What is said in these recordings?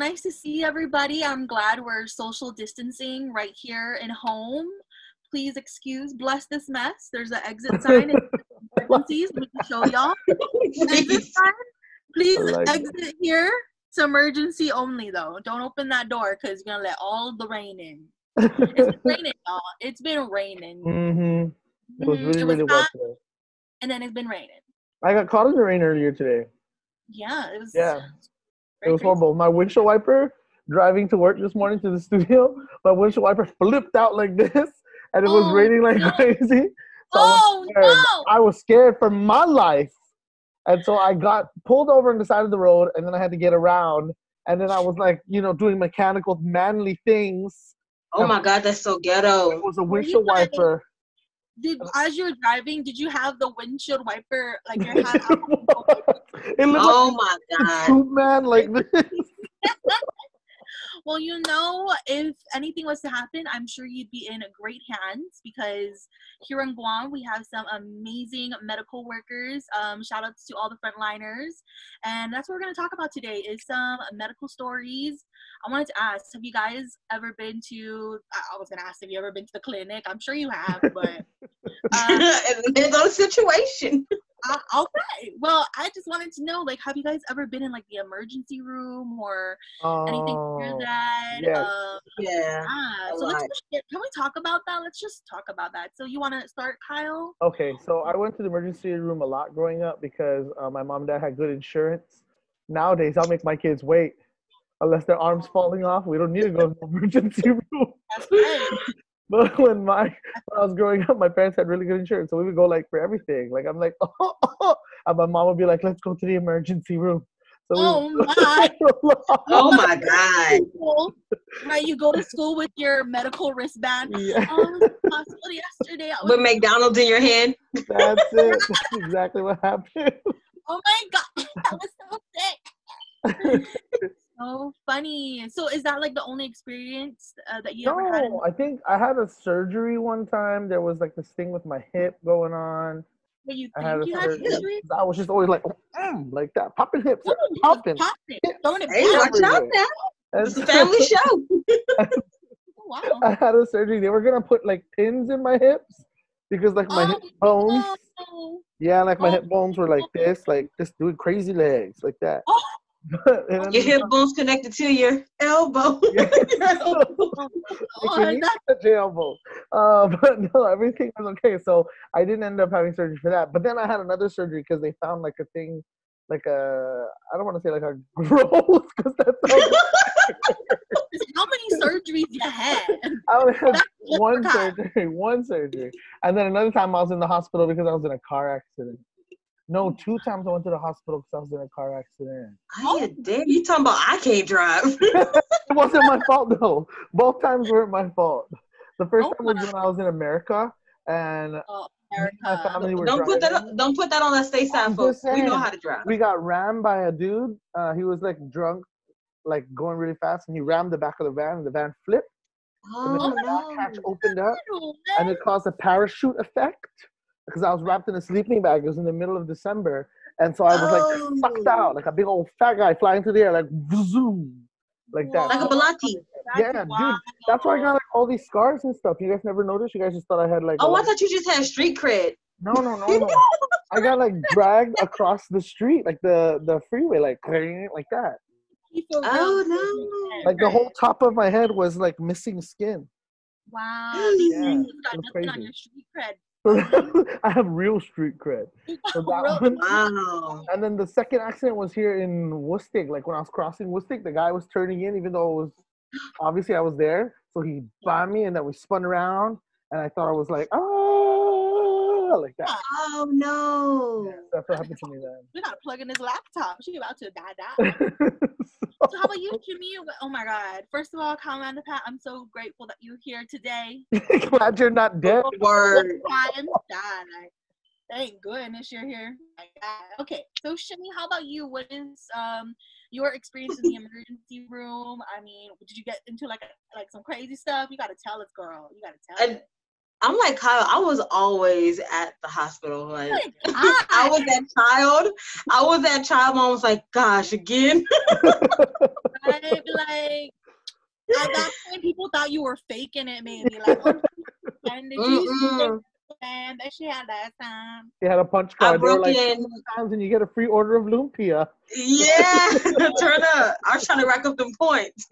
nice to see everybody. I'm glad we're social distancing right here in home. Please bless this mess. There's an exit sign in emergencies. Let me show y'all. Exit sign. Please exit here. It's emergency only, though. Don't open that door because you're going to let all the rain in. It's been raining, y'all. It's been raining. Mm-hmm. It was really, really wet today. And then it's been raining. I got caught in the rain earlier today. Yeah, it was. Yeah. It was horrible. My windshield wiper, driving to work this morning to the studio, my windshield wiper flipped out like this, and it was raining like crazy. So I was scared for my life. And so I got pulled over on the side of the road, and then I had to get around. And then I was like, doing mechanical, manly things. Oh my God, that's so ghetto. It was a windshield wiper. As you were driving, did you have the windshield wiper, like your hand out? It looked my God. Superman like this. Well, if anything was to happen, I'm sure you'd be in great hands because here in Guam, we have some amazing medical workers. Shout outs to all the frontliners. And that's what we're going to talk about today is some medical stories. I wanted to ask, have you guys ever been to, I was going to ask, have you ever been to the clinic? I'm sure you have, but. It depends on the situation. Okay. Well, I just wanted to know, have you guys ever been in, the emergency room or anything near that? Yeah. So can we talk about that? Let's just talk about that. So you want to start, Kyle? Okay. So I went to the emergency room a lot growing up because my mom and dad had good insurance. Nowadays, I'll make my kids wait. Unless their arm's falling off, we don't need to go to the emergency room. That's right. But when I was growing up, my parents had really good insurance, so we would go for everything. I'm like, and my mom would be like, "Let's go to the emergency room." So oh my God! Right, you go to school with your medical wristband. Yeah. Hospital yesterday. With McDonald's in your hand. That's it. That's exactly what happened. Oh my God, that was so sick. So funny. So is that the only experience that you ever had? No, I think I had a surgery one time. There was this thing with my hip going on. But you think you had surgery? I was just always like that, popping hips, popping. Throwing it hey, watch out now. It's a family show. Wow. I had a surgery. They were gonna put pins in my hips because my hip bones. No. Yeah, my hip bones were this, doing crazy legs like that. Oh. Your hip bone's connected to your elbow. Elbow. But no, everything was okay. So I didn't end up having surgery for that. But then I had another surgery because they found a thing, I don't want to say a growth because that's how many surgeries you had? I only had one surgery. And then another time I was in the hospital because I was in a car accident. No, 2 times I went to the hospital because I was in a car accident. Damn, you talking about I can't drive. It wasn't my fault, though. Both times weren't my fault. The first time was when I was in America, and my family were driving. Don't put that on that stateside, folks. We know how to drive. We got rammed by a dude. He was, drunk, going really fast, and he rammed the back of the van, and the van flipped. And the back hatch opened up, and it caused a parachute effect. Because I was wrapped in a sleeping bag. It was in the middle of December. And so I was sucked out, like a big old fat guy flying through the air, zoom, like that. Like a Balati. Yeah, dude. That's why I got all these scars and stuff. You guys never noticed? You guys just thought I had I thought you just had street cred. No. I got dragged across the street, the freeway, like that. Oh no. The whole top of my head was missing skin. Wow. Yeah, got nothing on your street cred. I have real street cred. So that one. Wow. And then the second accident was here in Woostig. When I was crossing Woostig, the guy was turning in, even though it was obviously I was there. So he bombed me, and then we spun around, and I thought I was like that. Oh no. Yeah, that's what happened to me then. We gotta plug in his laptop. She about to die. So how about you, Jimmy? Oh my God. First of all, Commander Pat, I'm so grateful that you're here today. Glad you're not dead. Word. Thank goodness you're here. Okay, so Shimmy, how about you? What is your experience in the emergency room? I mean, did you get into some crazy stuff? You gotta tell us, girl. You gotta tell us. I'm like Kyle. I was always at the hospital. Like I was that child. I was that child. Mom was like, "Gosh, again." I'd be like, at that point, people thought you were faking it. Maybe like, and that she had that time. You had a punch card. They were like, times and you get a free order of lumpia. Yeah, turn up. I was trying to rack up them points.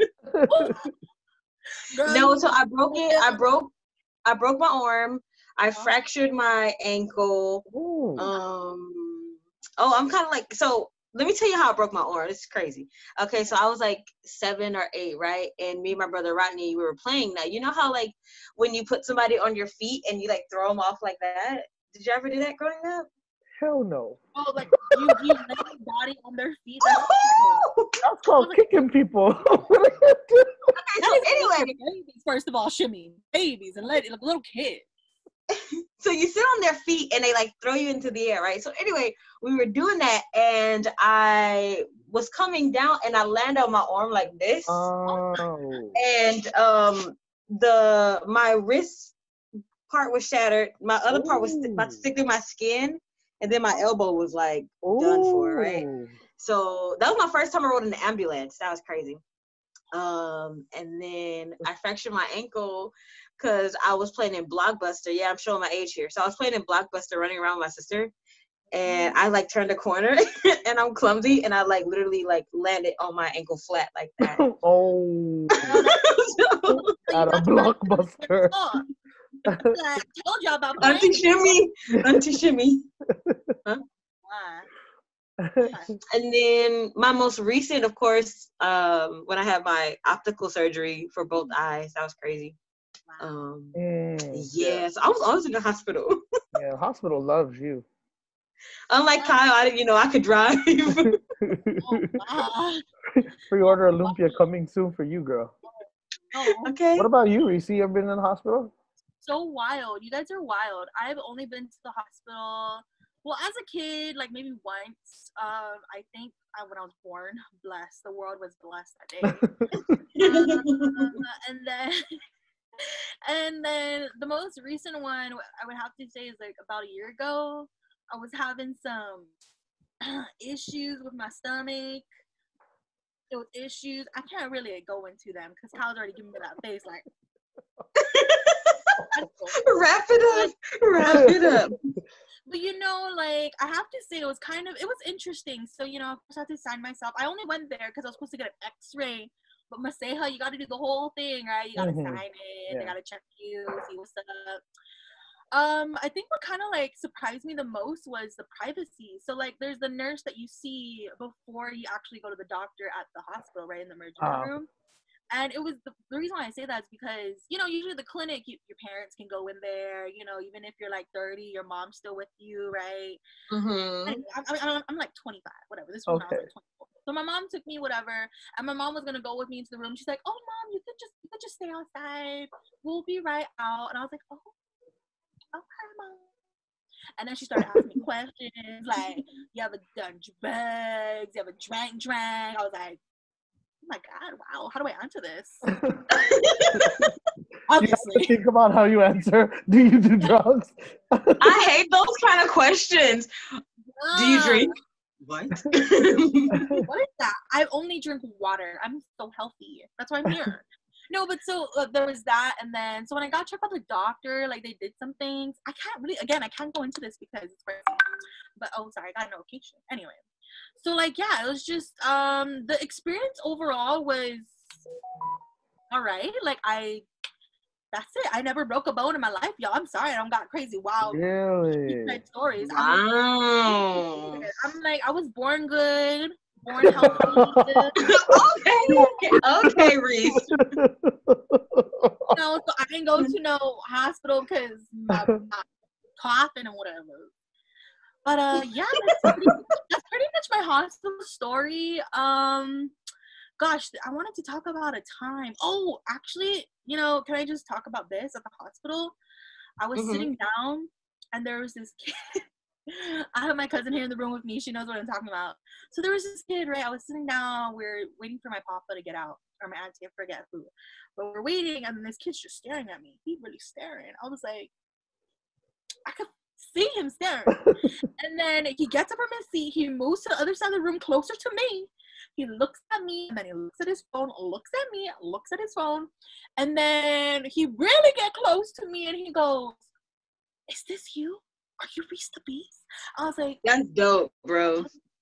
No, so I broke it. I broke my arm. I fractured my ankle. I'm kind of like, so let me tell you how I broke my arm. It's crazy. Okay, so I was like 7 or 8, right? And me and my brother Rodney, we were playing that. You know how like when you put somebody on your feet and you like throw them off like that? Did you ever do that growing up? Hell no. Oh, like you lay your body on their feet. That's called kicking people. Okay, so anyway, babies, first of all, shimmy babies and like little kids. So you sit on their feet and they like throw you into the air, right? So anyway, we were doing that and I was coming down and I landed on my arm like this. And my wrist part was shattered. My other part was about to stick through my skin, and then my elbow was like done for, right? So that was my first time I rode in an ambulance. That was crazy. And then I fractured my ankle because I was playing in Blockbuster. Yeah, I'm showing my age here. So I was playing in Blockbuster, running around with my sister, and I like turned a corner and I'm clumsy and I like literally like landed on my ankle flat like that. At a Blockbuster. I told y'all about Auntie Shimmy. Huh? And then my most recent, of course, when I had my optical surgery for both eyes, that was crazy. Yes, I was always in the hospital. Yeah, the hospital loves you. Unlike Kyle, I could drive. Pre-order Olympia coming soon for you, girl. Okay. What about you, Reese? You ever been in the hospital? So wild. You guys are wild. I've only been to the hospital, well, as a kid, like maybe once. I think when I was born, blessed. The world was blessed that day. And then the most recent one I would have to say is like about a year ago. I was having some issues with my stomach. It was issues. I can't really go into them because Kyle's already giving me that face like. Wrap it up. But like I have to say it was interesting. So I first had to sign myself. I only went there because I was supposed to get an X-ray. But Maseha, you got to do the whole thing, right? You got to sign it. Yeah. They got to check you, see what's up. I think what kind of like surprised me the most was the privacy. So like there's the nurse that you see before you actually go to the doctor at the hospital, right, in the emergency room. And it was the reason why I say that is because, usually the clinic, your parents can go in there, even if you're like 30, your mom's still with you, right? Mm-hmm. Anyway, I'm like 25, whatever. This was when I was like 24. So my mom took me, whatever, and my mom was going to go with me into the room. She's like, oh, Mom, you could just stay outside. We'll be right out. And I was like, oh, okay, Mom. And then she started asking me questions like, you ever done drugs? You ever drank? I was like, oh my God, wow, how do I answer this? You have to think about how you answer. Do you do drugs? I hate those kind of questions. Do you drink? What? What is that? I only drink water. I'm so healthy. That's why I'm here. No, but so there was that, and then so when I got checked by the doctor, like they did some things. I can't go into this because it's crazy. But sorry, I got a notification. Anyway. So like it was just the experience overall was all right. Like that's it. I never broke a bone in my life, y'all. I'm sorry, I don't got crazy wild stories. Wow. I'm like I was born good, born healthy. Okay, Reese. So I didn't go to no hospital because my coughing and whatever. But that's pretty much my hospital story. Gosh, I wanted to talk about a time. Oh, actually, can I just talk about this at the hospital? I was sitting down, and there was this kid. I have my cousin here in the room with me. She knows what I'm talking about. So there was this kid, right? I was sitting down. We're waiting for my papa to get out. for my auntie. I forget who. But we're waiting, and this kid's just staring at me. He's really staring. I was like, I could see him staring. And then he gets up from his seat. He moves to the other side of the room, closer to me. He looks at me, and then he looks at his phone, looks at me, looks at his phone. And then he really get close to me, and he goes, "Is this you? Are you Reese the Beast?" I was like, "That's dope, bro."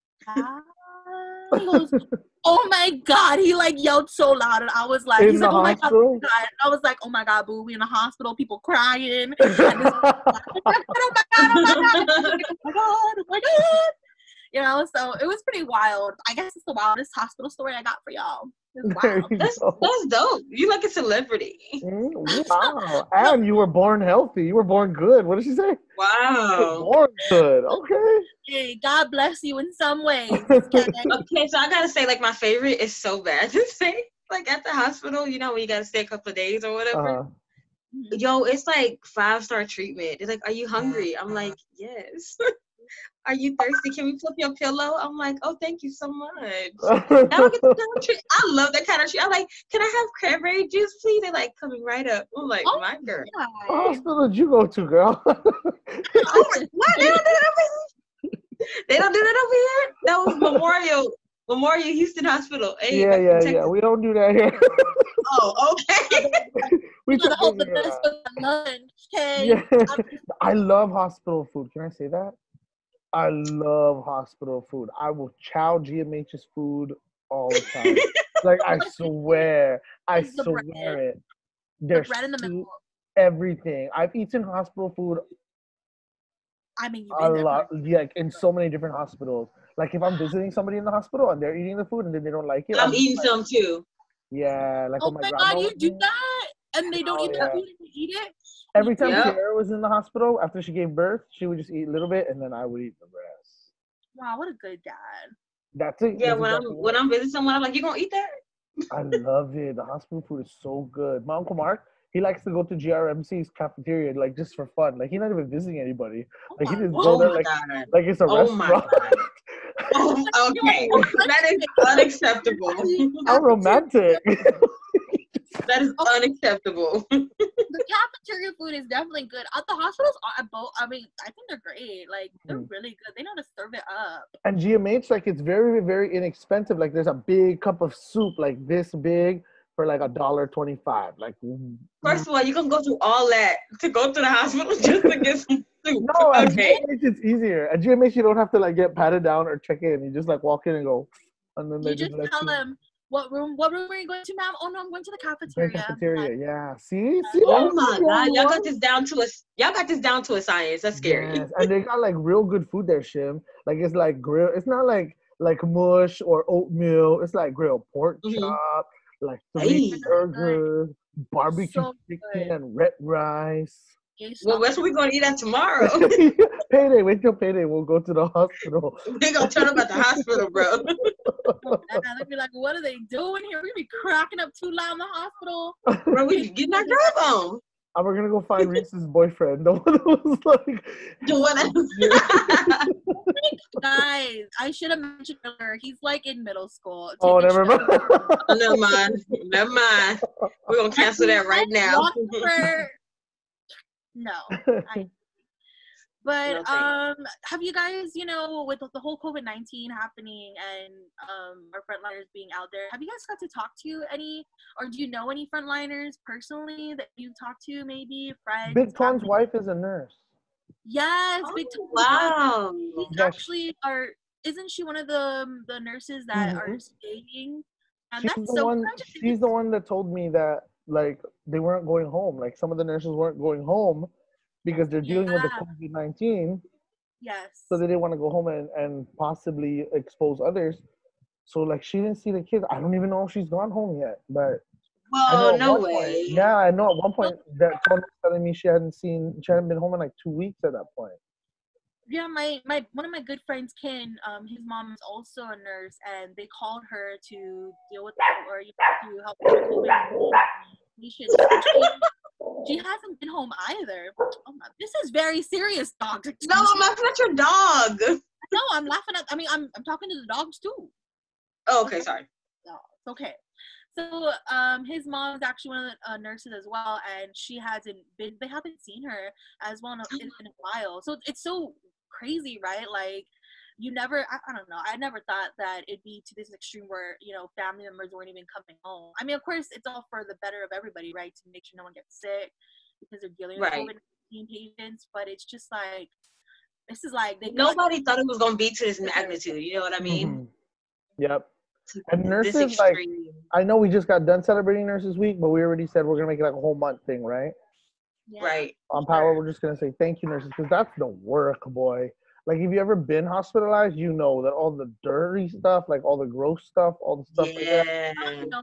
He goes, "Oh my God." He like yelled so loud, and I was like, he's like, "Oh my God, oh my God." I was like, "Oh my God, boo, we in the hospital, people crying." And this, oh my God, oh my God, oh my God, oh my God. You know, so it was pretty wild. I guess it's the wildest hospital story I got for y'all. That's dope. You like a celebrity. Wow. And you were born healthy. You were born good. What did she say? Wow. Born good. Okay. Hey, God bless you in some ways. Okay, so I gotta say, like, my favorite is so bad to say. Like, at the hospital, you know, when you gotta stay a couple of days or whatever. Yo, it's like 5-star treatment. It's like, "Are you hungry?" I'm like, "Yes." "Are you thirsty? Can we flip your pillow?" I'm like, "Oh, thank you so much." I love that kind of treat. I'm like, "Can I have cranberry juice, please?" They're like coming right up. I'm like, my girl. What hospital did you go to, girl? What? They don't do that over here? They don't do that over here? That was Memorial Houston Hospital. Hey, yeah. We don't do that here. Oh, okay. We gotta hope the best for lunch. Okay. Yeah. I love hospital food. Can I say that? I love hospital food. I will chow GMH's food all the time. Like, I swear it. There's the bread in the middle. Everything. I've eaten hospital food. I mean, a lot. Yeah, in so many different hospitals. Like, if I'm visiting somebody in the hospital and they're eating the food and then they don't like it, I'm eating some too. Yeah, like, oh my God, you do that, and they don't eat the food and eat it. Every time Kiara was in the hospital after she gave birth, she would just eat a little bit, and then I would eat the rest. Wow, what a good dad. That's it. Yeah, when I'm visiting someone, I'm like, "You gonna eat that?" I love it. The hospital food is so good. My Uncle Mark, he likes to go to GRMC's cafeteria, like, just for fun. Like, he's not even visiting anybody. Like, he just go there like it's a restaurant. My God. Oh, okay. That is unacceptable. How romantic. That is unacceptable. The cafeteria food is definitely good. At the hospitals, I mean, I think they're great. Like, they're really good. They know how to serve it up. And GMH, like, it's very, very inexpensive. Like, there's a big cup of soup, like this big, for like $1.25. Like, first of all, you can go through all that to go to the hospital just to get some soup. No, at GMH it's easier. At GMH you don't have to like get patted down or check in. You just like walk in and go, and then they just tell them what room are you going to, ma'am? Oh no, I'm going to the cafeteria. Cafeteria, yeah. See. Oh my God, y'all got this down to a science. That's scary. Yes. And they got like real good food there, Shim. Like, it's like grill. It's not like mush or oatmeal. It's like grilled pork chop, like 3 burgers, barbecue chicken, and red rice. Well, that's what we're gonna eat at tomorrow. Payday, wait till payday. We'll go to the hospital. They're gonna turn up at the hospital, bro. They'll be like, "What are they doing here? We be cracking up too loud in the hospital." Bro, we getting our grub on. And we're gonna go find Reese's boyfriend. The one that was like the one that guys, I should have mentioned earlier. He's like in middle school. Oh, never mind. Never mind. We're gonna cancel that right now. No. But have you guys, you know, with the whole COVID-19 happening and our frontliners being out there, have you guys got to talk to any, or do you know any frontliners personally that you've talked to, maybe friends? Big Ton's wife is a nurse. Yes, Big Ton's wow. Wife. She's actually isn't she one of the nurses that are staying? And she's the one that told me that like they weren't going home. Like some of the nurses weren't going home because they're dealing with the COVID-19. Yes. So they didn't want to go home and possibly expose others. So like she didn't see the kids. I don't even know if she's gone home yet. But no way. Yeah, I know at one point that Tony was telling me she hadn't been home in like 2 weeks at that point. Yeah, my one of my good friends, Ken, his mom is also a nurse, and they called her to deal with to help with COVID patients. She hasn't been home either. Oh my, this is very serious, dog. No, I'm laughing at your dog. No, I'm laughing at. I mean, I'm talking to the dogs too. Oh, okay, sorry. No, it's okay. So his mom is actually one of the nurses as well, and they haven't seen her as well in a while. So it's so crazy, right? Like, I don't know, I never thought that it'd be to this extreme where, you know, family members weren't even coming home. I mean, of course, it's all for the better of everybody, right? To make sure no one gets sick because they're dealing with COVID-19 patients, but it's just like, this is like nobody thought it was gonna be to this magnitude. You know what I mean? Mm-hmm. Yep. And nurses, like, I know we just got done celebrating Nurses Week, but we already said we're gonna make it like a whole month thing, right? Yeah. Right. On Power, we're just gonna say thank you, nurses, because that's the work, boy. Like, if you ever been hospitalized, you know that all the dirty stuff, like all the gross stuff, all the stuff like that.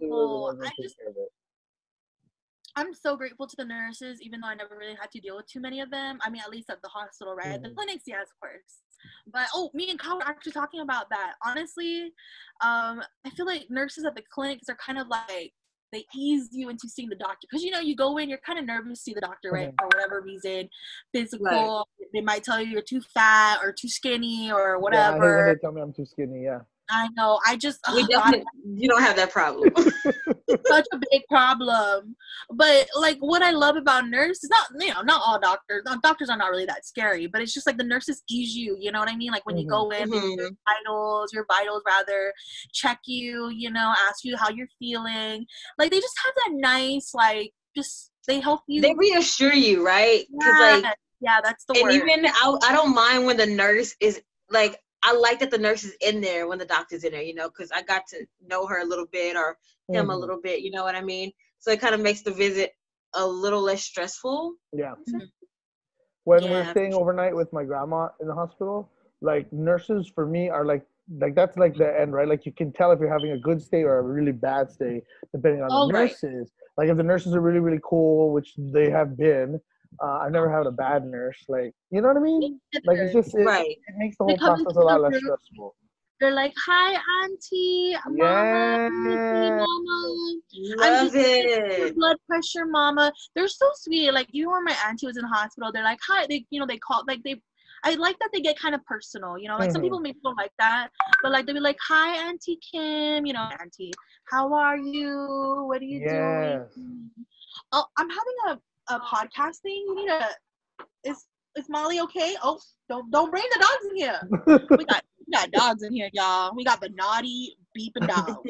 I'm so grateful to the nurses, even though I never really had to deal with too many of them. I mean, at least at the hospital, right? Mm-hmm. The clinics, yes, of course. But, me and Kyle were actually talking about that. Honestly, I feel like nurses at the clinics are kind of like, they ease you into seeing the doctor. Because, you know, you go in, you're kind of nervous to see the doctor, right? For whatever reason. Physical. Right. They might tell you you're too fat or too skinny or whatever. Yeah, I hate when they tell me I'm too skinny, yeah. I know. You don't have that problem. Such a big problem. But like, what I love about nurses, not all doctors. Doctors are not really that scary, but it's just like the nurses ease you. You know what I mean? Like when you go in, your vitals rather, check you. You know, ask you how you're feeling. Like they just have that nice, like, just they help you. They reassure you, right? Yeah, that's the word. And even I don't mind when the nurse is like. I like that the nurse is in there when the doctor's in there, you know, because I got to know her a little bit or him a little bit, you know what I mean? So it kind of makes the visit a little less stressful. Yeah. Mm-hmm. When we're staying overnight with my grandma in the hospital, like nurses for me are like that's like the end, right? Like you can tell if you're having a good stay or a really bad stay, depending on the nurses. Right. Like if the nurses are really, really cool, which they have been, I've never had a bad nurse. Like, you know what I mean? Like, it's just, it makes the whole process a lot less stressful. They're like, hi, auntie, mama, mama. Love it. Blood pressure, mama. They're so sweet. Like, you or my auntie was in the hospital. They're like, hi. They call, like, I like that they get kind of personal, you know, like some people maybe don't like that, but like they'll be like, hi, Auntie Kim, you know, auntie, how are you? What are you doing? Oh, I'm having a podcast thing. You need is Molly okay? Oh, don't bring the dogs in here. We got dogs in here, y'all. We got the naughty beeping dogs.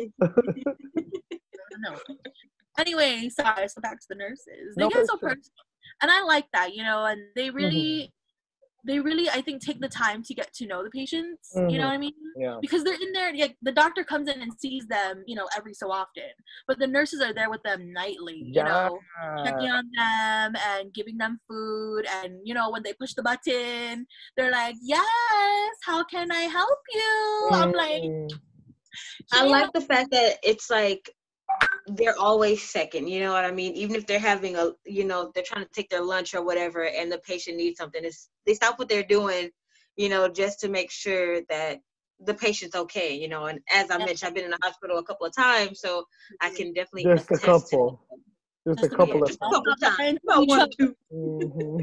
No. Anyway, sorry. So back to the nurses. They get so personal, and I like that, you know. And they really, I think, take the time to get to know the patients. You know what I mean? Yeah. Because they're in there. Like, the doctor comes in and sees them, you know, every so often. But the nurses are there with them nightly, you know, checking on them and giving them food. And, you know, when they push the button, they're like, yes, how can I help you? I'm like, I like the fact that it's like, they're always second, you know what I mean? Even if they're having they're trying to take their lunch or whatever, and the patient needs something, they stop what they're doing, you know, just to make sure that the patient's okay, you know. And as I mentioned, I've been in the hospital a couple of times, so I can definitely just a couple times, about 1 or 2.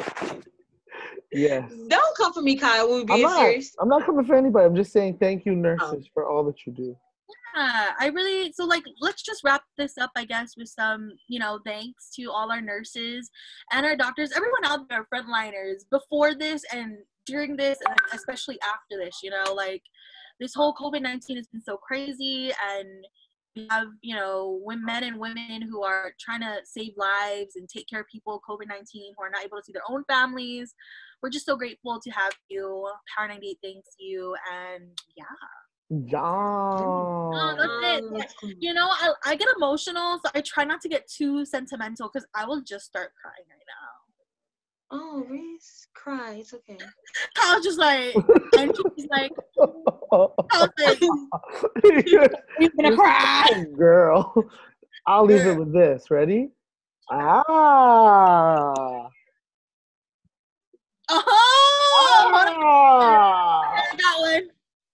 Yes. Don't come for me, Kyle. We'll be serious. I'm not coming for anybody. I'm just saying thank you, nurses, for all that you do. Yeah, let's just wrap this up, I guess, with some, you know, thanks to all our nurses and our doctors, everyone out there, frontliners, before this and during this, and especially after this, you know, like, this whole COVID-19 has been so crazy, and we have, you know, men and women who are trying to save lives and take care of people with COVID-19 who are not able to see their own families. We're just so grateful to have you. Power 98 thanks you, and yeah. That's it. You know, I get emotional, so I try not to get too sentimental because I will just start crying right now. Oh, Reese, cry. It's okay. I was just like, and she's like, you're gonna cry, girl. I'll leave it with this. Ready? Oh! I got one.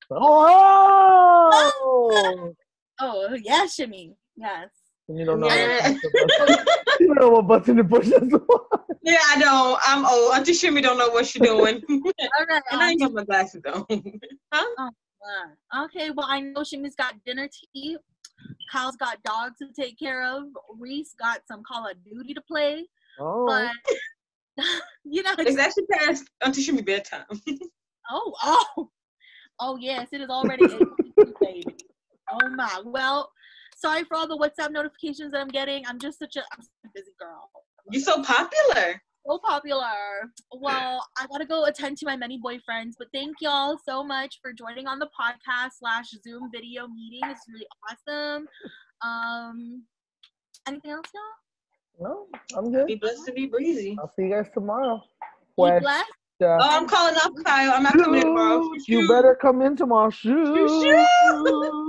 Oh, yeah, shimmy. Yes. You don't know. You don't know what button to push. Yeah, I don't. I'm old. Auntie Shimmy don't know what she's doing. All right. And I ain't got my glasses on. Huh? Okay, well, I know Shimmy's got dinner to eat. Kyle's got dogs to take care of. Reese got some Call of Duty to play. Oh. But, you know. It's actually past until she be bedtime. Oh, yes, it is already 8:52, baby. Oh, my. Well, sorry for all the WhatsApp notifications that I'm getting. I'm just such a busy girl. You're so popular. So popular. Well, I gotta go attend to my many boyfriends, but thank y'all so much for joining on the podcast / Zoom video meeting. It's really awesome. Anything else, y'all? No, I'm good. Be blessed to be breezy. I'll see you guys tomorrow. Be blessed. Oh, I'm calling up Kyle. I'm not coming tomorrow. You better come in tomorrow. Shoot.